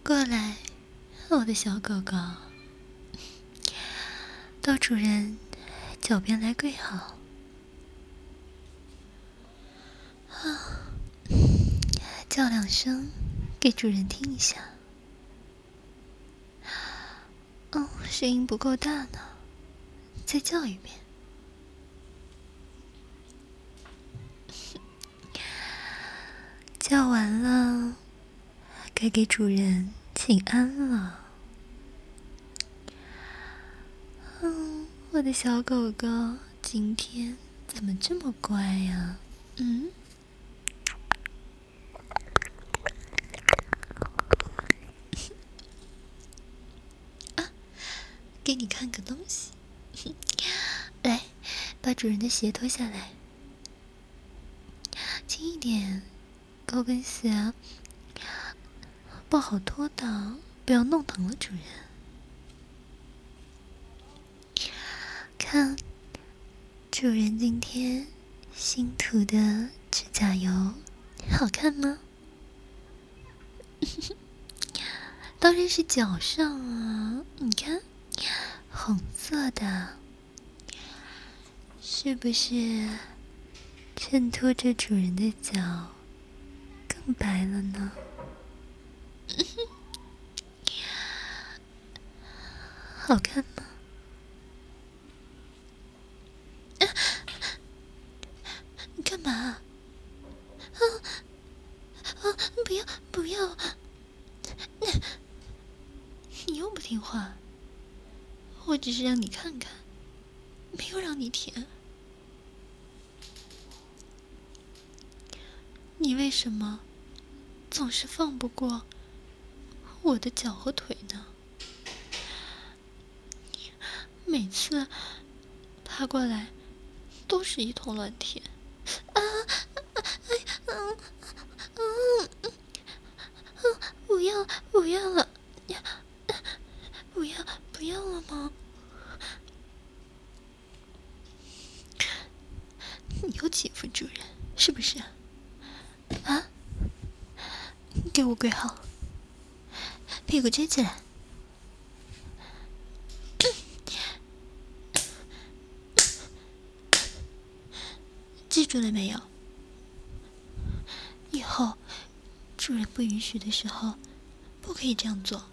过来，我的小狗狗，到主人脚边来跪好。叫2声，给主人听一下。声音不够大呢，再叫一遍。叫完了，该给主人请安了。我的小狗狗今天怎么这么乖呀？给你看个东西。来，把主人的鞋脱下来，轻一点，高跟鞋不好脱的，不要弄疼了主人。看，主人今天新涂的指甲油，好看吗？当然是脚上啊，你看，红色的，是不是衬托着主人的脚更白了呢？好看吗？你干嘛？不要不要！你又不听话。我只是让你看看，没有让你舔。你为什么总是放不过我的脚和腿呢？每次爬过来都是一通乱舔。不要不要了，不要了吗？你又欺负主人是不是？啊？给我跪好，屁股撅起来。记住了没有？以后主人不允许的时候，不可以这样做。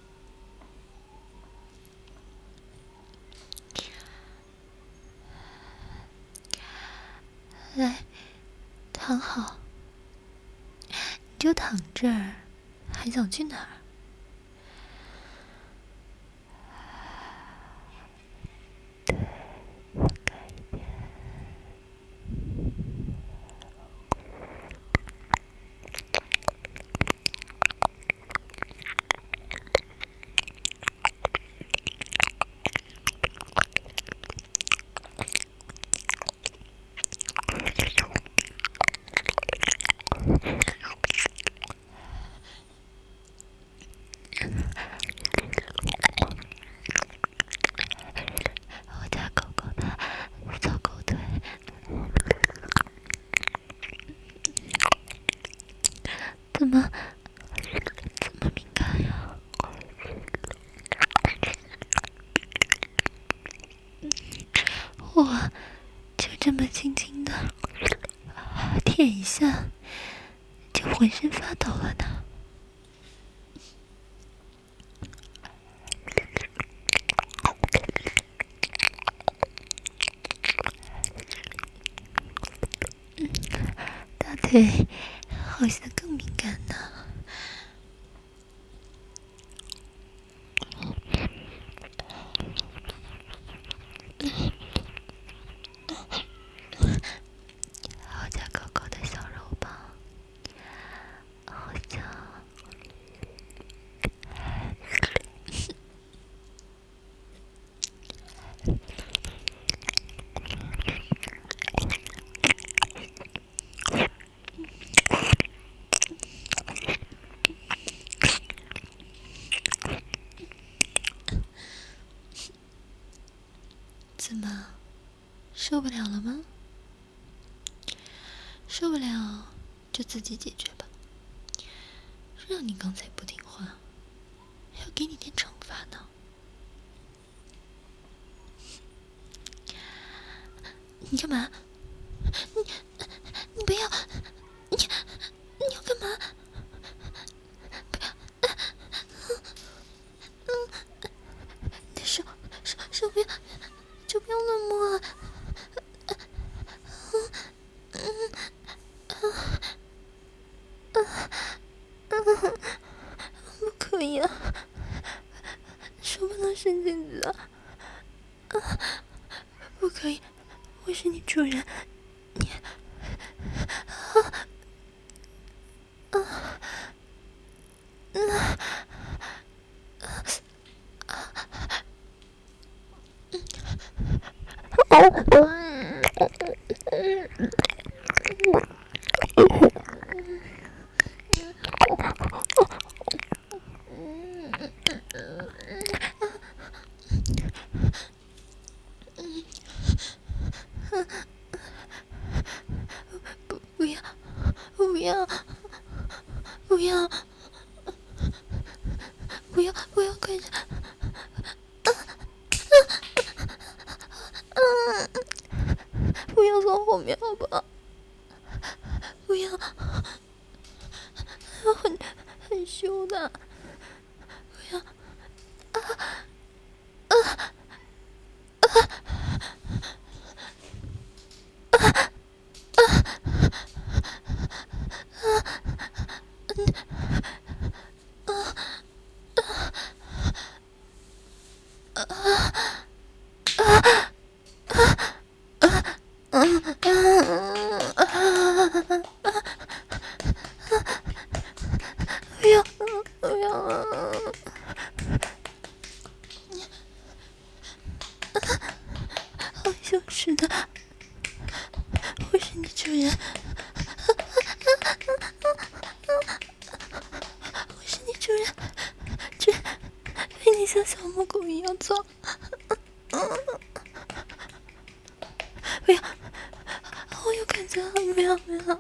来，躺好。你就躺这儿，还想去哪儿？我家狗狗的小狗腿怎么敏感呀？我就这么轻轻的舔一下，就浑身发抖了呢。大腿好像更敏感呢。我家狗狗的小肉棒好像怎么受不了了吗？受不了就自己解决吧。让你刚才不听话， 要给你点惩罚呢。你干嘛？你不要！你要干嘛？不要！你的手不要，就不要乱摸啊！不可以啊！手不能伸进去啊！不可以，我是你主人，你不要，不要，不要，不要，不要，快点！不要从后面好不好？不要，很羞的，不要！不要，不要！好羞耻的，我是你主人，我是你主人，对你像小母狗一样做。不要，我有感觉了，不要，不要！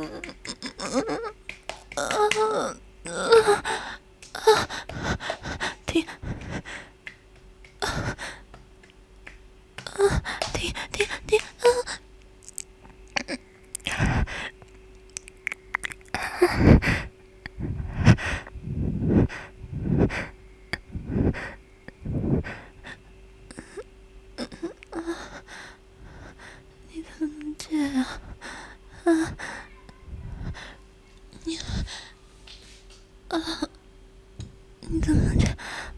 停！停！停！停！你怎么能这样？你怎么能这样？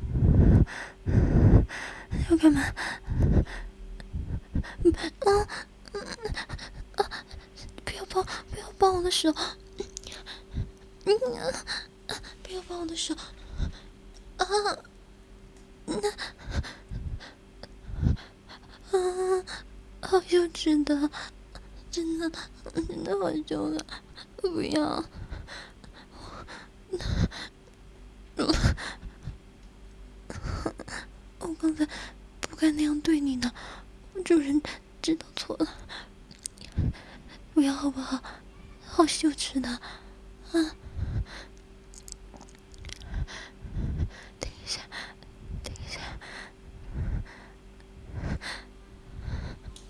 要干嘛？不要抱我的手！不要抱我的手！好羞耻的，真的好羞的，不要！我刚才不该那样对你的，主人知道错了，不要好不好？好羞耻的，